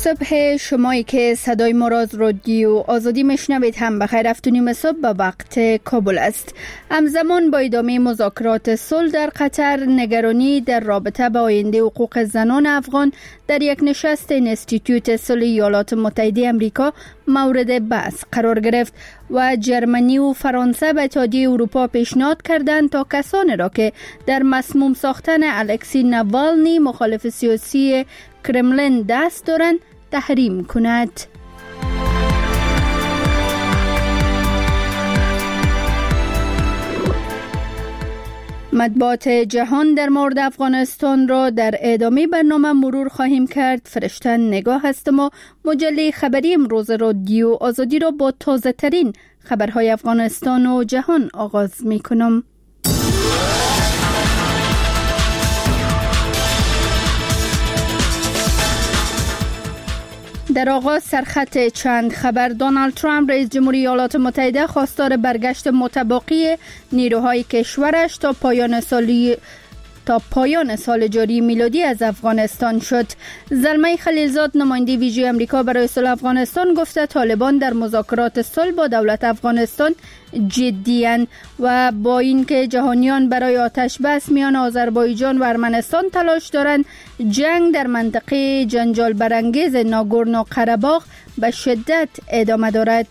صبح شمایی که صدای ما را از رادیو آزادی میشنوید هم بخیر. 7:30 صبح به وقت کابل است. همزمان با ادامه مذاکرات صلح در قطر، نگرانی در رابطه با آینده حقوق زنان افغان در یک نشست اینستیتوت صلح ایالات متحده آمریکا مورد بحث قرار گرفت و جرمنی و فرانسه به اتحادیه اروپا پیشنهاد کردند تا کسانی را که در مسموم ساختن الکسی ناوالنی مخالف سیاسی کرملین دست دارند تحریم کند. مطبوعات جهان در مورد افغانستان را در ادامه برنامه مرور خواهیم کرد. فرشته نگاه هستم و مجله خبری امروز رادیو آزادی را با تازه ترین خبرهای افغانستان و جهان آغاز می کنم. در آغاز سرخط چند خبر. دونالد ترامپ رئیس جمهوری ایالات متحده خواستار برگشت متباقی نیروهای کشورش تا پایان سال جاری میلادی از افغانستان شد. زلمه خلیلزاد نماینده ویژه آمریکا برای صلح افغانستان گفته طالبان در مذاکرات صلح با دولت افغانستان جدی‌اند و با اینکه جهانیان برای آتش بس میان آذربایجان و ارمنستان تلاش دارند، جنگ در منطقه جنجال برانگیز ناگورنو قره‌باغ به شدت ادامه دارد.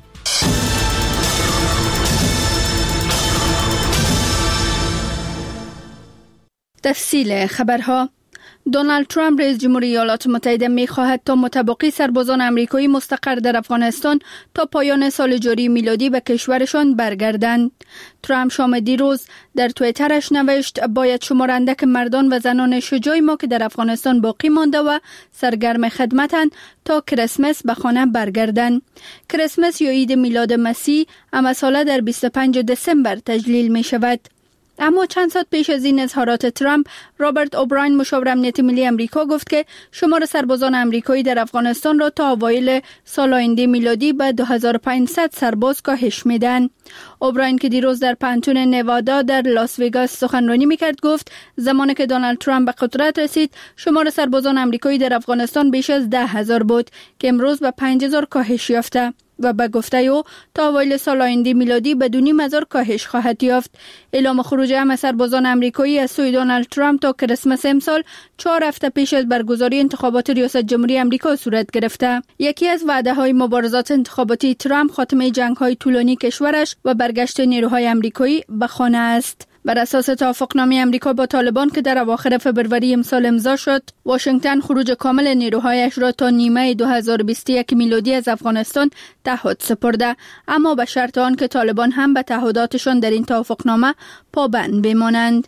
تفصیل خبرها. دونالد ترامپ رئیس جمهوری ایالات متحده می‌خواهد تا متباقی سربازان آمریکایی مستقر در افغانستان تا پایان سال جاری میلادی به کشورشان برگردند. ترامپ شام دیروز در توییترش نوشت باید شمارنده که مردان و زنان شجاع ما که در افغانستان باقی مانده و سرگرم خدمتند تا کریسمس به خانه برگردند. کریسمس یا عید میلاد مسیح اما ساله در 25 دسامبر تجلیل می شود. اما چند ساعت پیش از این اظهارات ترامپ، رابرت اوبراین مشاور امنیت ملی آمریکا گفت که شمار سربازان آمریکایی در افغانستان را تا اوایل سال آینده میلادی به 2500 سرباز کاهش میدن. اوبراین که دیروز در پانتون نوادا در لاس وگاس سخنرانی میکرد گفت زمانی که دونالد ترامپ به قدرت رسید شمار سربازان آمریکایی در افغانستان بیش از 10,000 بود که امروز به 5,000 کاهش یافته و به گفته او تا اوایل سال آینده میلادی به 2,500 کاهش خواهد یافت. اعلام خروج همه سربازان آمریکایی از سوی دونالد ترامپ تا کریسمس امسال 4 هفته پیش از برگزاری انتخابات ریاست جمهوری آمریکا صورت گرفته. یکی از وعده‌های مبارزات انتخاباتی ترامپ خاتمه جنگ‌های طولانی کشورش و برگشت نیروهای آمریکایی به خانه است. بر اساس توافقنامه آمریکا با طالبان که در اواخر فوریه امسال امضا شد، واشنگتن خروج کامل نیروهایش را تا نیمه 2021 میلادی از افغانستان تعهد سپرده، اما به شرط آن که طالبان هم به تعهداتشان در این توافقنامه پابند بمانند.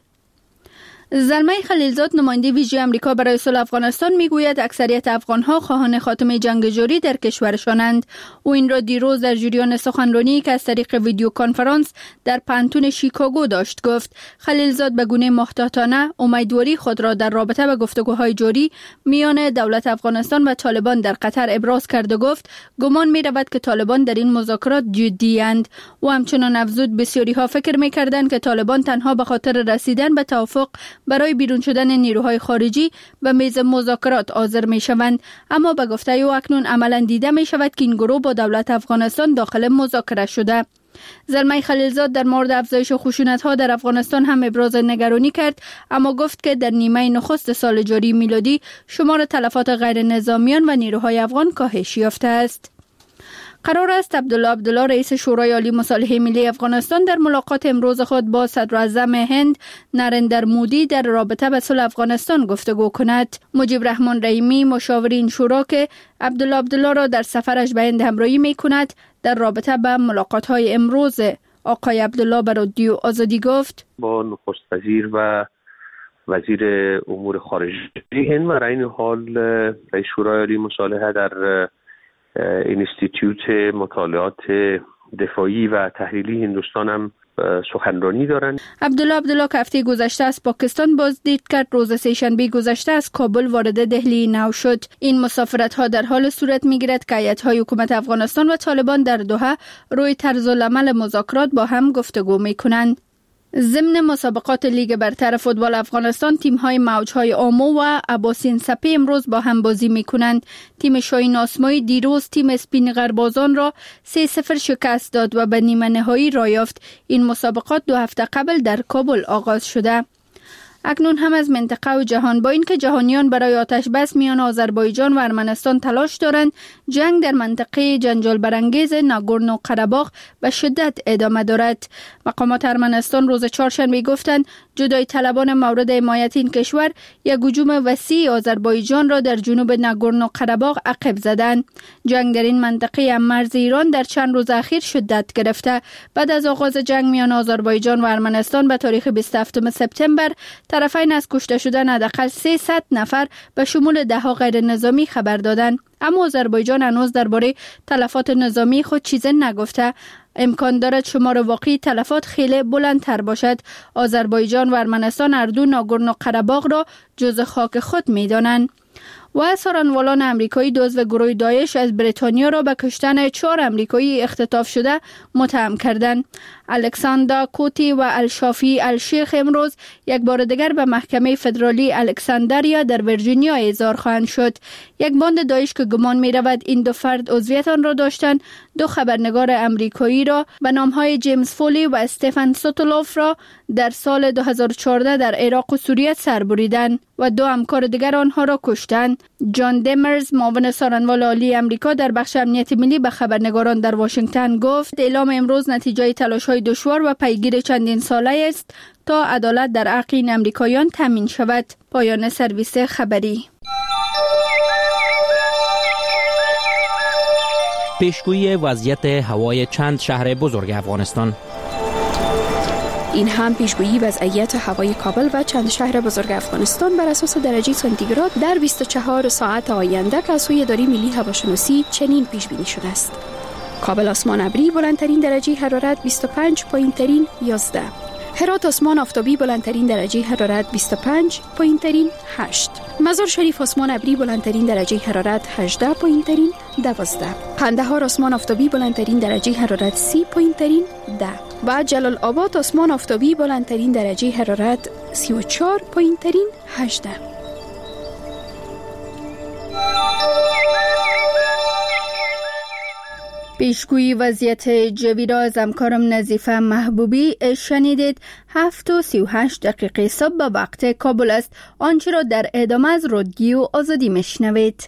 زلمه خلیلزاد نماینده ویژه آمریکا برای صلح افغانستان میگوید اکثریت افغان‌ها خواهان خاتمه جنگ جاری در کشورشانند. او این را دیروز در جریان سخنرانی که از طریق ویدیو کنفرانس در پانتون شیکاگو داشت گفت. خلیلزاد به گونه محتاطانه امیدواری خود را در رابطه با گفتگوهای جاری میان دولت افغانستان و طالبان در قطر ابراز کرد و گفت گمان می‌رود که طالبان در این مذاکرات جدی‌اند. و همچنان افزود بسیاری‌ها فکر می‌کردند که طالبان تنها به خاطر رسیدن به توافق برای بیرون شدن نیروهای خارجی به میز مذاکرات حاضر می شوند، اما به گفته او اکنون عملاً دیده می شود که این گروه با دولت افغانستان داخل مذاکره شده. زلمه خلیلزاد در مورد افزایش خشونت‌ها در افغانستان هم ابراز نگرانی کرد، اما گفت که در نیمه نخست سال جاری میلادی شمار تلفات غیر نظامیان و نیروهای افغان کاهش یافته است. قرار است عبدالله رئیس شورای عالی مصالحه ملی افغانستان در ملاقات امروز خود با صدراعظم هند نریندر مودی در رابطه با صلح افغانستان گفتگو کند. مجیب رحمان رحیمی مشاور این شورا که عبدالله را در سفرش به هند همراهی می کند در رابطه با ملاقات‌های امروز آقای عبدالله به رادیو آزادی گفت با نخست وزیر و وزیر امور خارجه هند و در این حال رئیس شورای عالی مصالحه در اینستیتوت مطالعات دفاعی و تحلیلی هندوستان هم سخنرانی دارند. عبدالله که هفته گذشته از پاکستان بازدید کرد، روز سه‌شنبه گذشته از کابل وارد دهلی نو شد. این مسافرت ها در حال صورت میگیرد که هیئت‌های حکومت افغانستان و طالبان در دوحه روی طرز العمل مذاکرات با هم گفتگو میکنند. ضمن مسابقات لیگ برتر فوتبال افغانستان تیم‌های موج‌های آمو و اباسین سپی امروز با هم بازی می‌کنند. تیم شاهین آسمایی دیروز تیم اسپین غربازان را 3-0 شکست داد و به نیمه نهایی را یافت. این مسابقات 2 هفته قبل در کابل آغاز شده. اکنون هم از منطقه و جهان، با اینکه جهانیان برای آتش بس میان آذربایجان و ارمنستان تلاش دارند، جنگ در منطقه جنجال برانگیز ناگورنو قره‌باغ به شدت ادامه دارد. مقامات ارمنستان روز چهارشنبه گفتند جدای طلبان مورد حمایت این کشور یک هجوم وسیع آذربایجان را در جنوب ناگورنو قره‌باغ عقب زدند. جنگ در این منطقه مرز ایران در چند روز اخیر شدت گرفته. بعد از آغاز جنگ میان آذربایجان و ارمنستان به تاریخ 27 سپتامبر، طرفین از کشته شدن حداقل 300 نفر به شمول 10 غیر نظامی خبر دادند. اما آذربایجان هنوز درباره تلفات نظامی خود چیزی نگفته. امکان دارد شمار واقعی تلفات خیلی بلندتر باشد. آذربایجان و ارمنستان هر دو ناگورنو قره‌باغ را جزء خاک خود می‌دانند. و سارنوالان امریکایی عضو گروه داعش از بریتانیا را به کشتن 4 امریکایی اختطاف شده متهم کردند. الکساندر کوتی و الشافی الشیخ امروز یک بار دیگر به محکمه فدرالی الکساندریا در ویرجینیا احضار خواهند شد. یک باند داعش که گمان می رود این دو فرد عضویت آن را داشتند، 2 خبرنگار امریکایی را به نامهای جیمز فولی و استفن سوتولوف را در سال 2014 در عراق و سوریه سر بریدند و 2 همکار دیگر آنها را کشتند. جان دیمرز، معاون سارنوال عالی امریکا در بخش امنیت ملی، به خبرنگاران در واشنگتن گفت اعلام امروز نتیجه تلاش‌های دشوار و پیگیر چندین ساله است تا عدالت در حق این امریکایان تامین شود. پایان سرویس خبری. پیشگویی وضعیت هوای چند شهر بزرگ افغانستان. این هم پیشگویی وضعیت هوای کابل و چند شهر بزرگ افغانستان بر اساس درجه سانتیگراد در 24 ساعت آینده که از سوی اداره ملی هواشناسی چنین پیش بینی شده است. کابل آسمان ابری، بلندترین درجه حرارت 25 پایین ترین 11. هرات آسمان آفتابی، بلندترین درجه حرارت 25 پایین ترین 8. مزار شریف آسمان ابری، بلندترین درجه حرارت 18 پایین ترین 12. قندهار آسمان آفتابی، بلندترین درجه حرارت 30 پایین ترین 10. و جلال آباد آسمان آفتابی، بلندترین درجه حرارت 34 پایین ترین 18. پیشگویی وضعیت جوی را از همکارم نظیفه محبوبی شنیدید. 7:38 صبح به وقت کابل است. آنچه را در ادامه از رادیو آزادی میشنوید.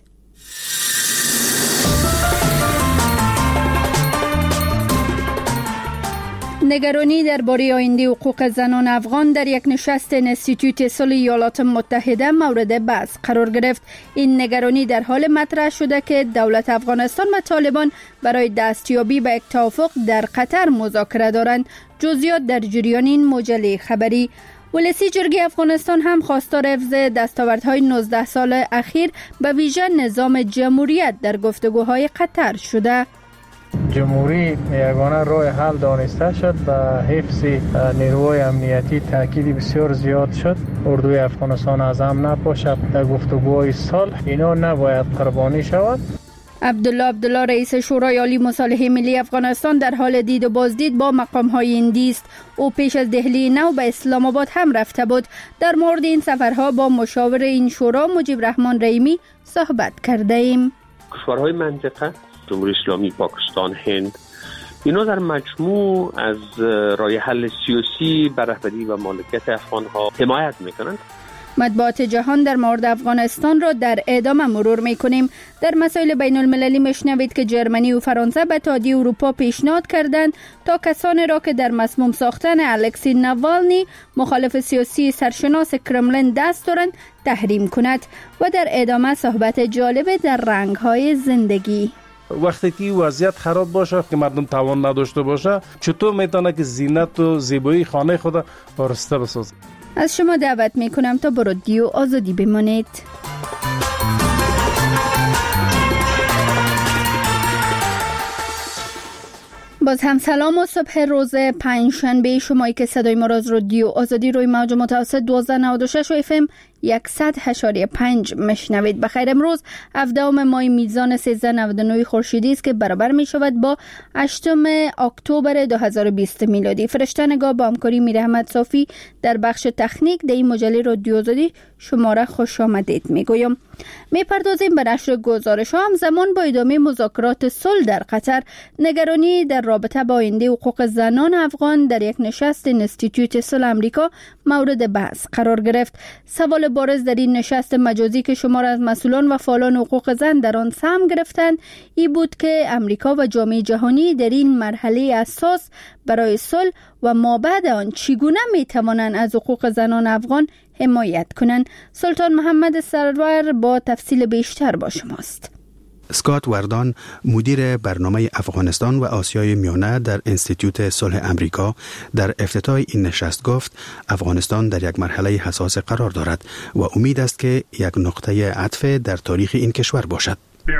نگرانی درباره آینده حقوق زنان افغان در یک نشست انستیتوت صلح ایالات متحده مورد بحث قرار گرفت. این نگرانی در حال مطرح شده که دولت افغانستان و طالبان برای دستیابی به یک توافق در قطر مذاکره دارند. جزئیات در جریان این مجله خبری. ولسی جرگه افغانستان هم خواستار حفظ دستاوردهای 19 سال اخیر به ویژه نظام جمهوریت در گفتگوهای قطر شده. جمهوری یگانه راه حل دانسته شد و حفظ نیروهای امنیتی تاکیدی بسیار زیاد شد. اردوی افغانستان از هم نپاشد. در گفتگوهای صلح اینا نباید قربانی شود. عبدالله رئیس شورای عالی مصالحه ملی افغانستان در حال دید و بازدید با مقام‌های این است. او پیش از دهلی نو به اسلام آباد هم رفته بود. در مورد این سفرها با مشاور این شورا مجیب رحمان رحیمی صحبت کرده ایم. کشورهای منطقه، جمهوری اسلامی، پاکستان، هند، اینا در مجموع از راه حل سیاسی بر رهبری و مالکیت افغان‌ها حمایت میکنند. مطبوعات جهان در مورد افغانستان را در ادامه مرور میکنیم. در مسائل بین المللی میشنوید که جرمنی و فرانسه به اتحادیه اروپا پیشنهاد کردند تا کسانی را که در مسموم ساختن الکسی ناوالنی مخالف سیاسی سرشناس کرملین دست دارند تحریم کند. و در ادامه صحبت جالب در رنگ‌های زندگی. وقتی که وضعیت خراب باشه که مردم توان نداشته باشه، چطور میتونه که زینت و زیبایی خانه خود آراسته بسازه؟ از شما دعوت میکنم تا با رادیو آزادی بمانید. باز هم سلام و صبح روز پنجشنبه. شمایی که صدای ما را از رادیو آزادی روی موج متوسط 1296 و FM 100.5 میشنوید. بخیر امروز 17 ماه میزان 1399 خورشیدی است که برابر می شود با 8 اکتبر 2020 میلادی. فرشته نگاه با همکاری میر احمد صافی در بخش تکنیک در این مجله رادیو آزادی شما را خوش آمدید میگویم. میپردازیم به نشر گزارش ها. همزمان با ادامه مذاکرات صلح در قطر، نگرانی در رابطه با آینده حقوق زنان افغان در یک نشست انستیتوت صلح آمریکا مورد بحث قرار گرفت. سوال بارز در این نشست مجازی که شمار از مسئولان و فعالان حقوق زن در آن سهم گرفتند این بود که امریکا و جامعه جهانی در این مرحله اساس برای صلح و مابعد آن چگونه میتوانند از حقوق زنان افغان حمایت کنند. سلطان محمد سرور با تفصیل بیشتر با شماست. اسکات وردان، مدیر برنامه افغانستان و آسیای میانه در انستیتوت صلح امریکا، در افتتاح این نشست گفت افغانستان در یک مرحله حساس قرار دارد و امید است که یک نقطه عطف در تاریخ این کشور باشد.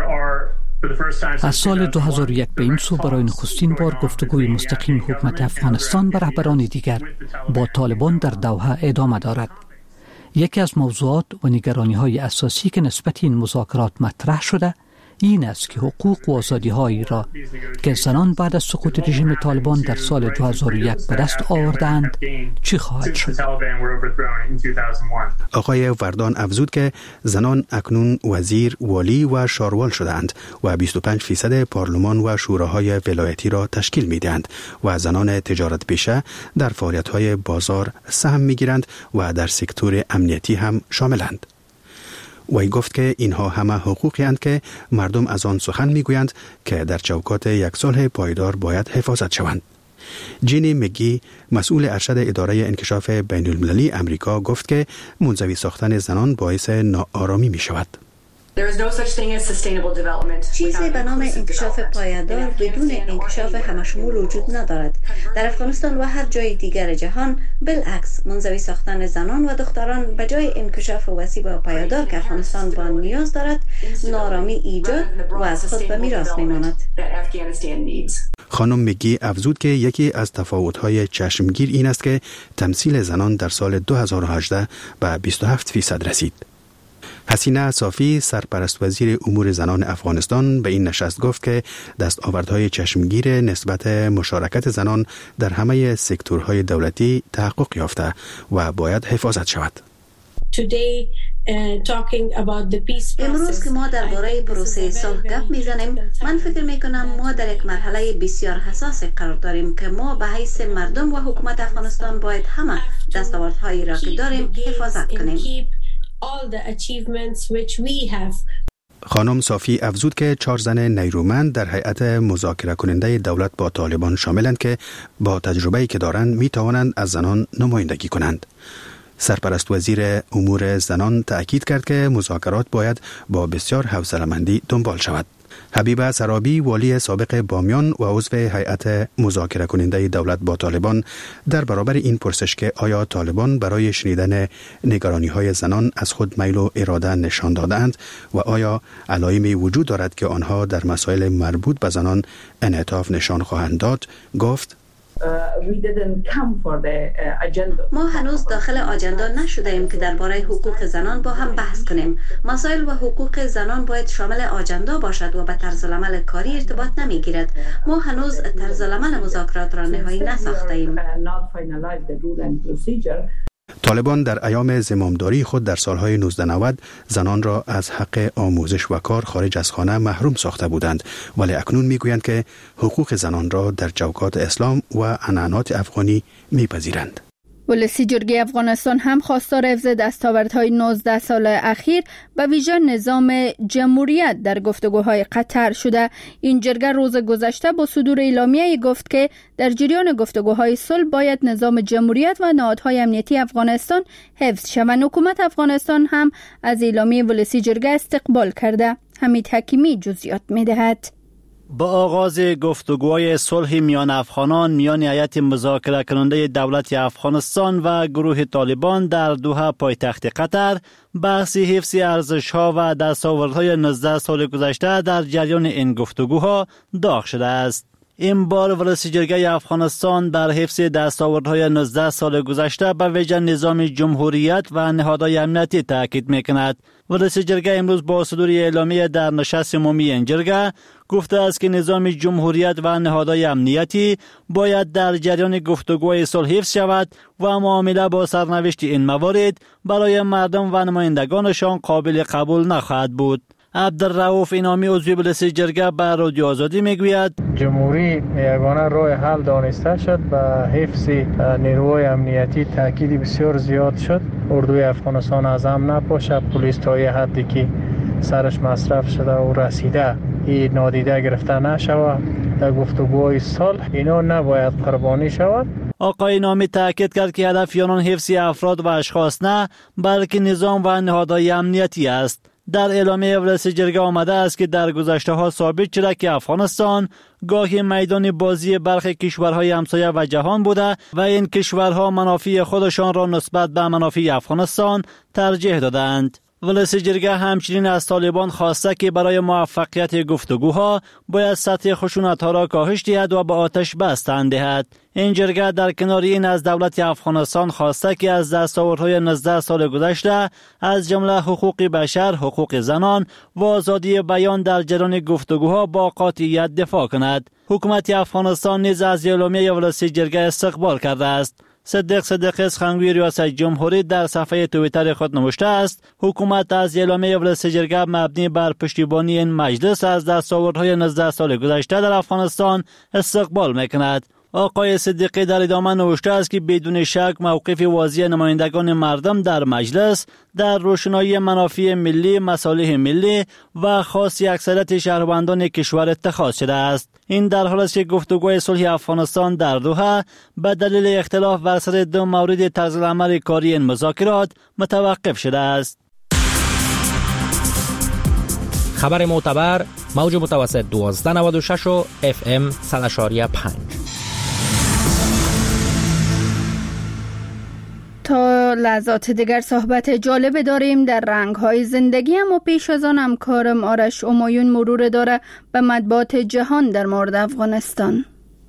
از سال 2001 به این سو برای نخستین بار گفتگوی مستقیم حکومت افغانستان و رهبران دیگر با طالبان در دوحه ادامه دارد. یکی از موضوعات و نگرانی‌های اساسی که نسبت این مذاکرات مطرح شده این است که حقوق و آزادی‌هایی را که زنان بعد از سقوط رژیم طالبان در سال 2001 به دست آوردند چی خواهد شد؟ آقای وردان افزود که زنان اکنون وزیر، والی و شاروال شدند و 25% پارلمان و شوراهای ولایتی را تشکیل می‌دهند و زنان تجارت پیشه در فعالیت‌های بازار سهم می‌گیرند و در سکتور امنیتی هم شاملند. وی گفت که اینها همه حقوقی اند که مردم از آن سخن میگویند که در چوکات یک صلح پایدار باید حفاظت شوند. جینی مگی، مسئول ارشد اداره انکشاف بین المللی امریکا گفت که منزوی ساختن زنان باعث ناآرامی می شود. چیزی به نام انکشاف پایدار بدون انکشاف همشمول وجود ندارد. در افغانستان و هر جای دیگر جهان بالعکس منزوی ساختن زنان و دختران به جای انکشاف وسیع و پایدار که افغانستان با نیاز دارد ناآرامی ایجاد و از خود به میراث میماند. خانم میگی افزود که یکی از تفاوت‌های چشمگیر این است که تمثیل زنان در سال 2018 به 27% رسید. حسینه صافی، سرپرست وزیر امور زنان افغانستان، به این نشست گفت که دستاوردهای چشمگیر نسبت مشارکت زنان در همه سکتورهای دولتی تحقق یافته و باید حفاظت شود. امروز که ما درباره پروسه صلح گپ میزنیم، من فکر میکنم ما در یک مرحله بسیار حساس قرار داریم که ما به حیث مردم و حکومت افغانستان باید همه دستاوردهایی را که داریم حفاظت کنیم. خانم صافی افزود که 4 زن نیرومند در هیئت مذاکره کننده دولت با طالبان شاملند که با تجربه‌ای که دارند می توانند از زنان نمایندگی کنند. سرپرست وزیر امور زنان تأکید کرد که مذاکرات باید با بسیار حوصله‌مندی دنبال شود. حبیبه سرابی، والی سابق بامیان و عضو هیئت مذاکره کننده دولت با طالبان، در برابر این پرسش که آیا طالبان برای شنیدن نگرانی‌های زنان از خود میل و اراده نشان دادند و آیا علائمی وجود دارد که آنها در مسائل مربوط به زنان انعطاف نشان خواهند داد، گفت ما هنوز داخل آجندا نشده ایم که درباره حقوق زنان با هم بحث کنیم. مسائل و حقوق زنان باید شامل آجندا باشد و به طرز العمل کاری ارتباط نمیگیرد. ما هنوز طرز العمل مذاکرات را نهایی نساخته ایم. طالبان در ایام زمامداری خود در سالهای 1990 زنان را از حق آموزش و کار خارج از خانه محروم ساخته بودند، ولی اکنون میگویند که حقوق زنان را در چوکات اسلام و عنعنات افغانی میپذیرند. ولسی جرگه افغانستان هم خواستار حفظ دستاوردهای 19 سال اخیر به ویژه نظام جمهوریت در گفتگوهای قطر شده. این جرگه روز گذشته با صدور اعلامیه گفت که در جریان گفتگوهای صلح باید نظام جمهوریت و نهادهای امنیتی افغانستان حفظ شوند. حکومت افغانستان هم از اعلامیه ولسی جرگه استقبال کرده. حمید حکیمی جزئیات می‌دهد. با آغاز گفتگوهای صلح میان افغانان میان هیئت مذاکره کننده دولت افغانستان و گروه طالبان در دوحه پایتخت قطر، بحث حفظ ارزش‌ها و دستاوردهای 19 سال گذشته در جریان این گفتگوها داغ شده است. این بار ولایت جرگه افغانستان در حفظ دستاوردهای 19 سال گذشته به ویژه نظام جمهوریت و نهادهای امنیتی تاکید میکند. ولایت جرگه امروز با صدور اعلامیه در نشست عمومی این جرگه گفته است که نظام جمهوریت و نهادهای امنیتی باید در جریان گفتگوهای صلح حفظ شود و معامله با سرنوشت این موارد برای مردم و نمایندگانشان قابل قبول نخواهد بود. عبدالرؤوف اینامی عضو ولایت جرگه به رادیو آزادی میگوید جمهوری یگانه راه حل دانسته شد و حفظ نیروهای امنیتی تاکید بسیار زیاد شد. اردوی افغانستان از هم نپاشه، پلیس تا یه حدی که سرش مصرف شده و رسیده این نادیده گرفته نشود. در گفتگوهای صلح اینا نباید قربانی شود. آقای نامی تاکید کرد که هدف آنان حفظ افراد و اشخاص نه بلکه نظام و نهادهای امنیتی است. در اعلامیه ولایت جرگه آمده است که در گذشته ها ثابت شده که افغانستان گاهی میدان بازی برخی کشورهای همسایه و جهان بوده و این کشورها منافع خودشان را نسبت به منافع افغانستان ترجیح دادند. ولایت جرگه همچنین از طالبان خواسته که برای موفقیت گفتگوها باید سطح خشونت‌ها را کاهش دهد و به آتش بس تن دهد. این جرگه در کنار این از دولت افغانستان خواسته که از دستاوردهای 19 سال گذشته از جمله حقوق بشر، حقوق زنان و آزادی بیان در جریان گفتگوها با قاطعیت دفاع کند. حکومت افغانستان نیز از اعلامیه ولایت جرگه استقبال کرده است. صدیق صدیقی سخنگوی ریاست جمهوری در صفحه توییتر خود نوشته است حکومت از اعلامیه ولایت جرگه مبنی بر پشتیبانی این مجلس از دستاوردهای 19 سال گذشته در افغانستان استقبال میکند. آقای صدیقی در ادامه نوشته است که بدون شک موقف واضح نمایندگان مردم در مجلس در روشنایی منافع ملی، مصالح ملی و خاص اکثریت شهروندان کشور اتخاذ شده است. این در حالی است که گفتگوی صلح افغانستان در دوحه به دلیل اختلاف بر سر دو مورد طرز العمل کاری این مذاکرات متوقف شده است. خبر معتبر موج متوسط 1296 و FM 100.5. تا لحظات دیگر صحبت جالب داریم در رنگ‌های زندگی، اما پیش از آن همکارم آرش امایون مرور داره به مطبوعات جهان در مورد افغانستان.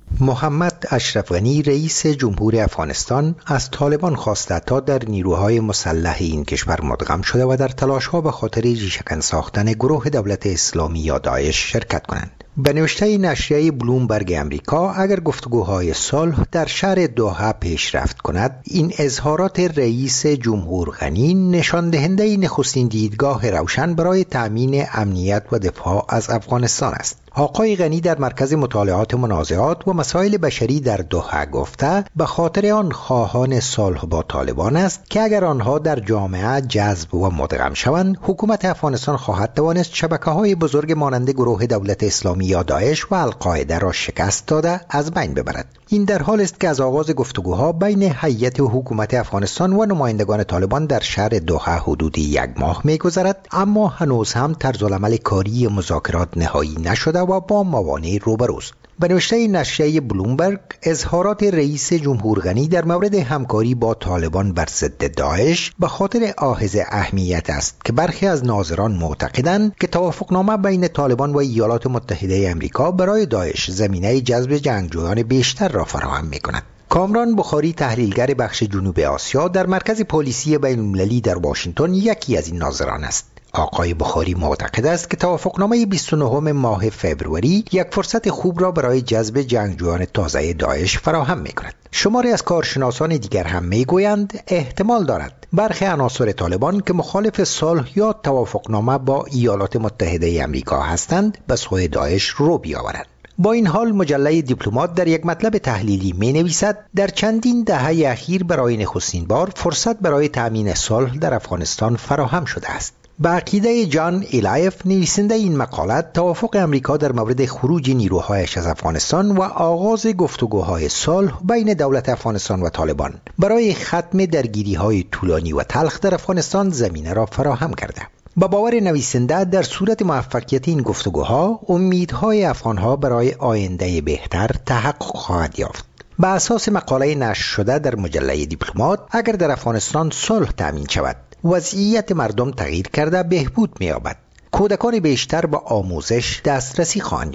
محمد اشرف غنی رئیس جمهور افغانستان از طالبان خواسته تا در نیروهای مسلح این کشور مدغم شده و در تلاش‌ها به خاطر ریشه‌کن ساختن گروه دولت اسلامی یا داعش شرکت کنند. به نوشته نشریه بلومبرگ امریکا، اگر گفتگوهای صلح در شهر دوحه پیشرفت کند، این اظهارات رئیس جمهور غنی نشان دهنده نخستین دیدگاه روشن برای تأمین امنیت و دفاع از افغانستان است. آقای غنی در مرکز مطالعات منازعات و مسائل بشری در دوحه گفته به خاطر آن خواهان صلح با طالبان است که اگر آنها در جامعه جذب و مدغم شوند، حکومت افغانستان خواهد توانست شبکه‌های بزرگ مانند گروه دولت اسلامی یا داعش و القاعده را شکست داده از بین ببرد. این در حال است که از آغاز گفتگوها بین هیئت حکومت افغانستان و نمایندگان طالبان در شهر دوحه حدود 1 ماه می‌گذرد، اما هنوز هم طرزالعمل کاری مذاکرات نهایی نشده و با موانع روبروست. به نوشته نشریه بلومبرگ، اظهارات رئیس جمهور غنی در مورد همکاری با طالبان بر ضد داعش به خاطر آحاز اهمیت است که برخی از ناظران معتقدند که توافقنامه بین طالبان و ایالات متحده آمریکا برای داعش زمینه جذب جنگجویان بیشتر را فراهم می‌کند. کامران بخاری، تحلیلگر بخش جنوب آسیا در مرکز پلیسی بین‌المللی در واشنگتن، یکی از این ناظران است. آقای بخاری معتقد است که توافقنامه 29 ماه فوریه یک فرصت خوب را برای جذب جنگجویان تازه داعش فراهم می‌کند. شماری از کارشناسان دیگر هم می‌گویند احتمال دارد برخی عناصر طالبان که مخالف صلح یا توافقنامه با ایالات متحده آمریکا هستند به سوی داعش رو بیاورند. با این حال مجله دیپلمات در یک مطلب تحلیلی می نویسد در چندین دهه اخیر برای نخستین بار فرصت برای تأمین صلح در افغانستان فراهم شده است. به عقیده جان ایلایف، نویسنده این مقالت، توافق امریکا در مورد خروج نیروهایش از افغانستان و آغاز گفتگوهای صلح بین دولت افغانستان و طالبان برای ختم درگیری‌های طولانی و تلخ در افغانستان زمینه را فراهم کرده. با باور نویسنده در صورت موفقیت این گفتگوها، امیدهای افغانها برای آینده بهتر تحقق خواهد یافت. به اساس مقاله نشر شده در مجله دیپلمات، اگر در افغانستان صلح تامین شود، وضعیت مردم تغییر کرده بهبود می‌یابد. کودکان بیشتر به آموزش دسترسی خواهند یافت.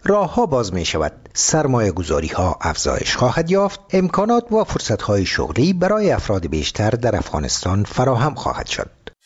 راه ها باز می شود، سرمایه گذاری ها افزایش خواهد یافت، امکانات و فرصت های شغلی برای افراد بیشتر در افغانستان فراهم خواهد شد.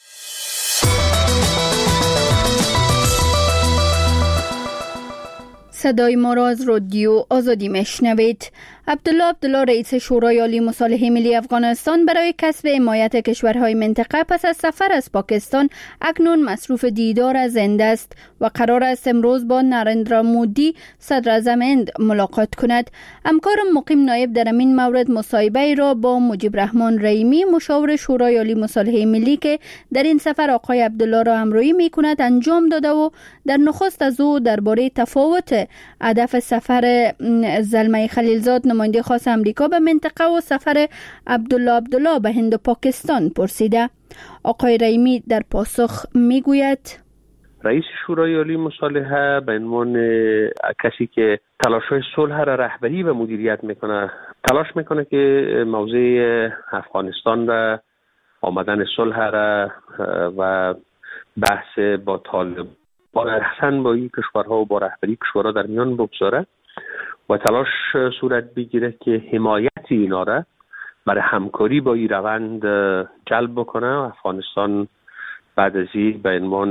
صدای ما را از رادیو آزادی میشنوید. عبدالله رئیس شورای عالی مصالحه ملی افغانستان برای کسب حمایت کشورهای منطقه پس از سفر از پاکستان اکنون مصروف دیدار از هند است و قرار است امروز با نریندرا مودی صدر اعظم هند ملاقات کند. همکارم مقیم نایب در این مورد مصاحبه را با مجیب رحمان رحیمی مشاور شورای عالی مصالحه ملی که در این سفر آقای عبدالله را همراهی می‌کند انجام داده و در نخست از او درباره تفاوت هدف سفر زلمه خلیلزاد نماینده خاص امریکا به منطقه و سفر عبدالله به هند و پاکستان پرسیده. آقای رحیمی در پاسخ میگوید رئیس شورای عالی مصالحه به عنوان کسی که تلاش‌های صلح را رهبری و مدیریت میکنه، تلاش میکنه که موضوع افغانستان را، آمدن صلح را و بحث با طالبان احسن با این کشورها و با رهبری کشورها در میان بگذاره و تلاش صورت بگیره که حمایت اینا را برای همکاری با این روند جلب بکنه. افغانستان بعد از این به عنوان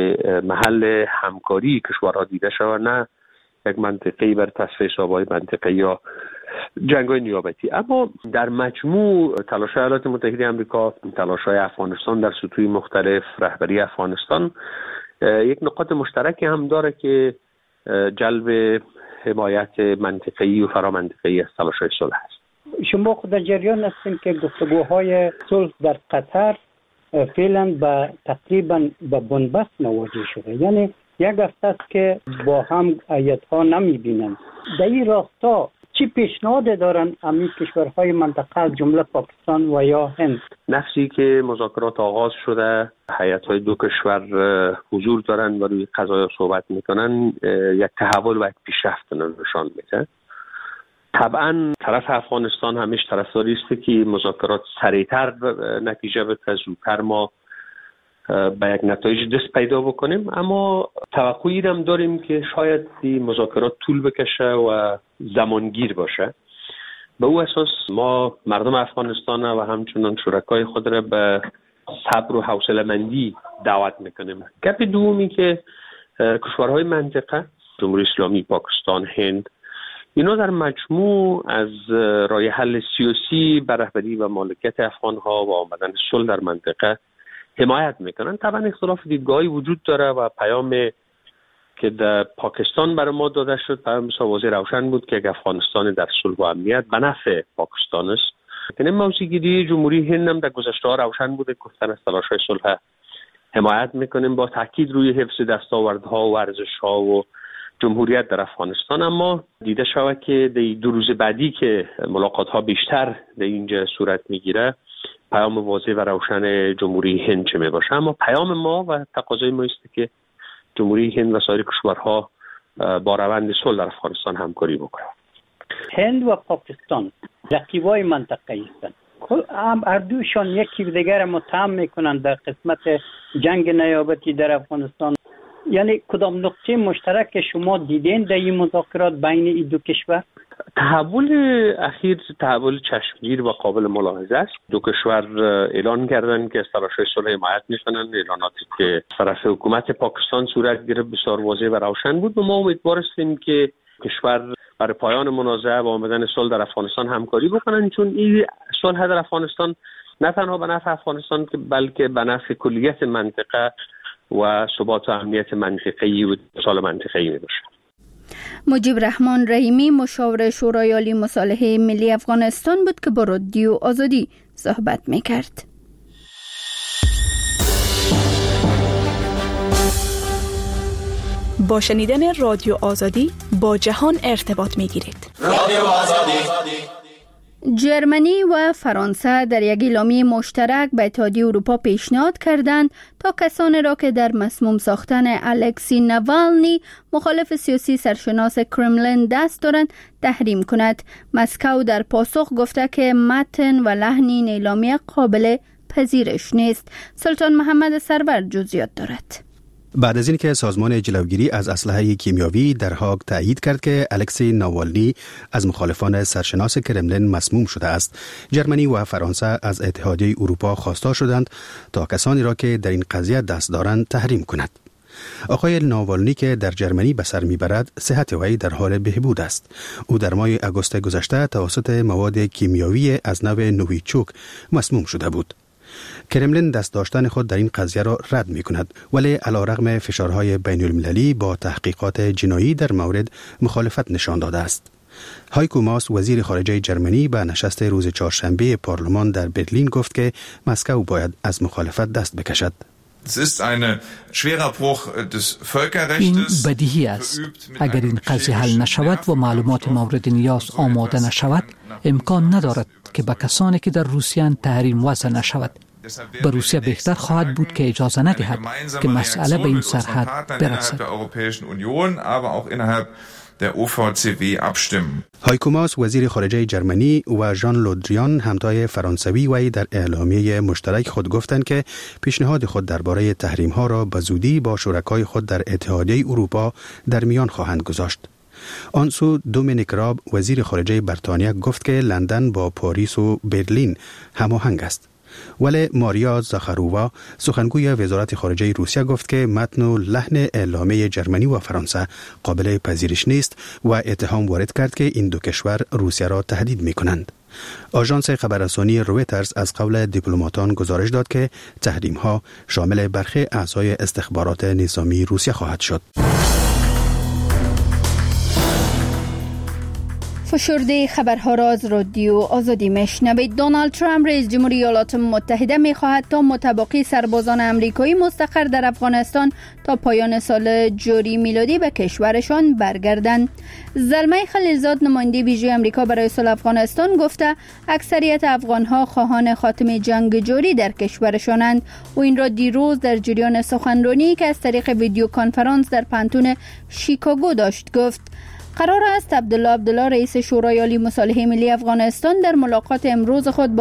محل همکاری کشورها دیده شود، نه یک منطقه‌ای بر تصفیه حساب‌های منطقه‌ای یا جنگ‌های نیابتی. اما در مجموع تلاش‌های ایالات متحده آمریکا، تلاش‌های افغانستان در سطوح مختلف، رهبری افغانستان یک نقاط مشترکی هم داره که جلب حمایت منطقه‌ای و فرامنطقه‌ای از تلاش‌های صلح است. شما خود در جریان هستین که گفتگوهای صلح در قطر فعلا تقریبا به بنبست مواجه شده، یعنی یک هفته است که با هم هیئت‌ها نمی‌بینند. در این راستا چی پیشنهاد دارن همین کشورهای منطقه از جمله پاکستان و یا هند؟ نفسی که مذاکرات آغاز شده، هیئت‌های دو کشور حضور دارن و روی قضایا صحبت میکنن، یک تحول و یک پیشرفت نشان میده. طبعا طرف افغانستان همیشه طرفداری است که مذاکرات سریعتر نتیجه بده، زودتر ما به یک نتایج دست پیدا بکنیم، اما توقعی هم داریم که شاید این مذاکرات طول بکشه و زمانگیر باشه. به او اساس ما مردم افغانستان و همچنان شرکای خود را به صبر و حوصله‌مندی دعوت میکنیم. گپ دومی که کشورهای منطقه، جمهوری اسلامی، پاکستان، هند، اینا در مجموع از راه حل سیاسی بر رهبری و مالکیت افغان‌ها و آمدن صلح در منطقه حمایت میکنن. طبعا اختلاف دیدگاهی وجود داره و پیام که در پاکستان برای ما داده شد پیام واضح روشن بود که افغانستان در صلح و امنیت به نفع پاکستان است. این موضوعگیری جمهوری هند هم در گذشته روشن بوده، گفتن از تلاش‌های صلح حمایت میکنیم با تاکید روی حفظ دستاوردها و ارزش‌ها و جمهوریت در افغانستان. اما دیده شود که در 2 روز بعدی که ملاقات‌ها بیشتر در اینجا صورت میگیره، پیام واضح و روشن جمهوری هند چه میباشه. اما پیام ما و تقاضای ما است که جمهوری هند و سایر کشورها با روند صلح در افغانستان همکاری بکنند. هند و پاکستان رقیبای منطقه‌ای هستند. هر دوشان یکی دیگر متهم میکنند در قسمت جنگ نیابتی در افغانستان. یعنی کدام نقطه مشترک شما دیدین در این مذاکرات بین این دو کشور؟ تحول اخیر تحول چشمگیر و قابل ملاحظه است. دو کشور اعلان کردند که از تلاش‌های صلح حمایت می‌کنند. اعلاناتی که طرف حکومت پاکستان صورت گرفت بسیار واضح و روشن بود و ما امیدوار هستیم که کشور برای پایان منازعه و آمدن صلح در افغانستان همکاری بکنن، چون این صلح در افغانستان نه تنها به نفع افغانستان بلکه به نفع کلیت منطقه و ثبات و امنیت منطقه‌ای و اتصال منطقه‌ای میباشه. مجیب رحمان رحیمی مشاور شورای عالی مصالحه ملی افغانستان بود که با رادیو آزادی صحبت میکرد. با شنیدن رادیو آزادی با جهان ارتباط میگیرید. رادیو آزادی. جرمنی و فرانسه در یک اعلامیه مشترک به اتحادیه اروپا پیشنهاد کردند تا کسانی را که در مسموم ساختن الکسی ناوالنی مخالف سیاسی سرشناس کرملین دست دارند تحریم کند. مسکو در پاسخ گفته که متن و لحن این اعلامیه قابل پذیرش نیست. سلطان محمد سرور جزئیات دارد. بعد از اینکه سازمان جلوگیری از اسلحه کیمیاوی در هاگ تایید کرد که الکسی ناوالنی از مخالفان سرشناس کرملین مسموم شده است، جرمنی و فرانسه از اتحادیه اروپا خواستار شدند تا کسانی را که در این قضیه دست دارند تحریم کند. آقای ناوالنی که در جرمنی به سر میبرد، صحت وی در حال بهبود است. او در ماه آگوست گذشته توسط مواد کیمیاوی از نوع نویچوک مسموم شده بود. کرملین دست داشتن خود در این قضیه را رد می کند، ولی علیرغم فشارهای بین المللی با تحقیقات جنایی در مورد مخالفت نشان داده است. هایکو ماس وزیر خارجه جرمنی به نشست روز چهارشنبه پارلمان در برلین گفت که مسکو باید از مخالفت دست بکشد. این بدیهی است. اگر این قضیه حل نشود و معلومات مورد نیاز آماده نشود، امکان ندارد که به کسانی که در روسیه تحریم وضع نشود. به روسیه بهتر خواهد بود که اجازه ندهد که مسئله به این سرحد برسد. هایکو ماس وزیر خارجه جرمنی و ژان لودریان همتای فرانسوی وی در اعلامیه مشترک خود گفتند که پیشنهاد خود درباره تحریم ها را به زودی با شرکای خود در اتحادیه اروپا در میان خواهند گذاشت. آن سو دومینیک راب وزیر خارجه بریتانیا گفت که لندن با پاریس و برلین هماهنگ است. ولی ماریا زاخارووا سخنگوی وزارت خارجه روسیه گفت که متن و لحن اعلامیه جرمنی و فرانسه قابل پذیرش نیست و اتهام وارد کرد که این دو کشور روسیه را تهدید می کنند. آژانس خبررسانی رویترز از قول دیپلماتان گزارش داد که تحریم ها شامل برخی اعضای استخبارات نظامی روسیه خواهد شد. فشرده خبرها را از رادیو آزادی میشنوید. دونالد ترامپ رئیس جمهوری ایالات متحده میخواهد تا متبقی سربازان امریکایی مستقر در افغانستان تا پایان سال جاری میلادی به کشورشان برگردند. زلمه خلیلزاد نماینده ویژه امریکا برای صلح افغانستان گفته اکثریت افغانها خواهان خاتمه جنگ جاری در کشورشانند. او این را دیروز در جریان سخنرانی که از طریق ویدیو کانفرانس در پانتون شیکاگو داشت گفت. قرار است عبدالله رئیس شورای عالی مصالحه ملی افغانستان در ملاقات امروز خود